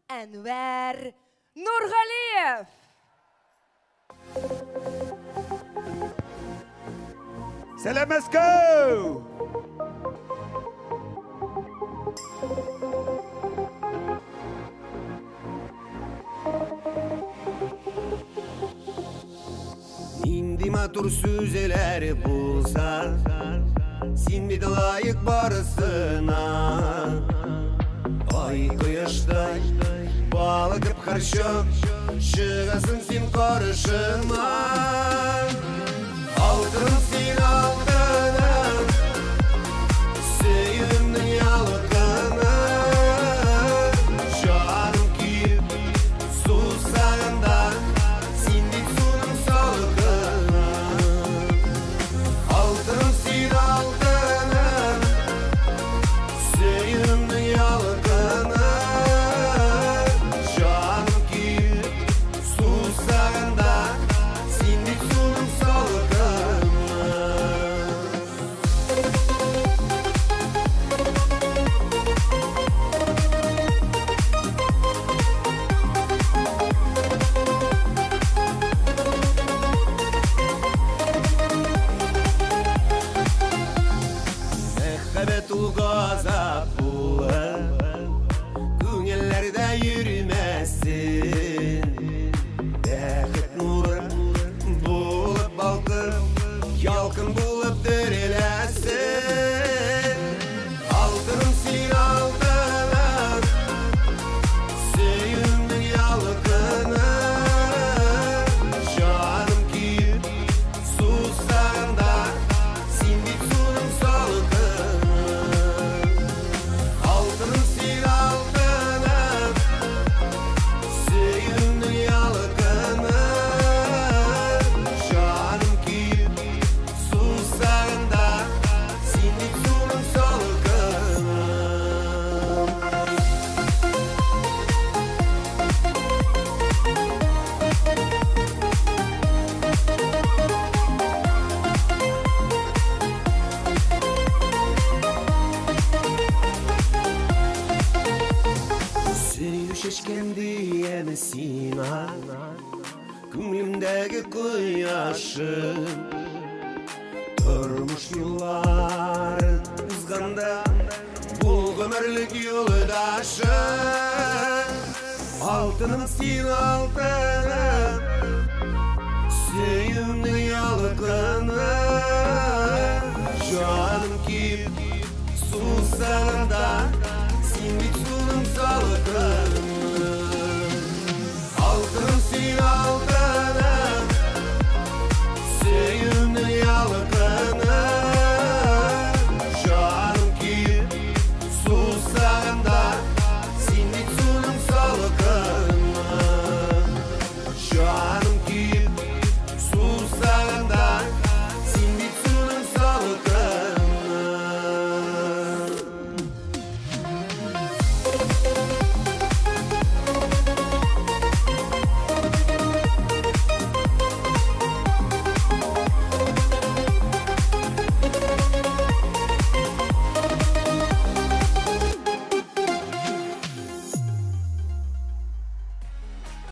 Әнуар Нұрғалиев. Сәлеметсіз! Нинди матур сүзеләре булса, син бит лайык барысына. Ай кояштай балыгып харчып, чыгасың син карышыма. Алтын син алтыным, сөйүмнүн ялыкыны. Жаным күйүп, сусаганда, син бит суның салыкыны. Алтын син алтыным, сөйүмнүн ялыкыны. Жаным күйүп, сусаганда, син бит суның салыкыны. Мәхәббәт ул газап булып, күңелләрдә йөрмәсен. Бәхет нуры булып балкып, ялкын булып тереләсен. Алтыным син алтыным, сөйүмнүн ялыкыны. Жаным күйүп, сусаганда, син бит суның салыкыны. Алтыным син алтыным, сөйүмнүн ялыкыны. Жаным күйүп, сусагында, син бит суның салыкыны. Сөю шешкен дияме сина, күңлемдәге кояшым. Тормыш юлларын узганда, бул гомерлек юлдашым. Алтыным син алтыным, сөйүмнүн ялыкыны. Жаным күйүп, сусаганда, син бит суның салыкыны.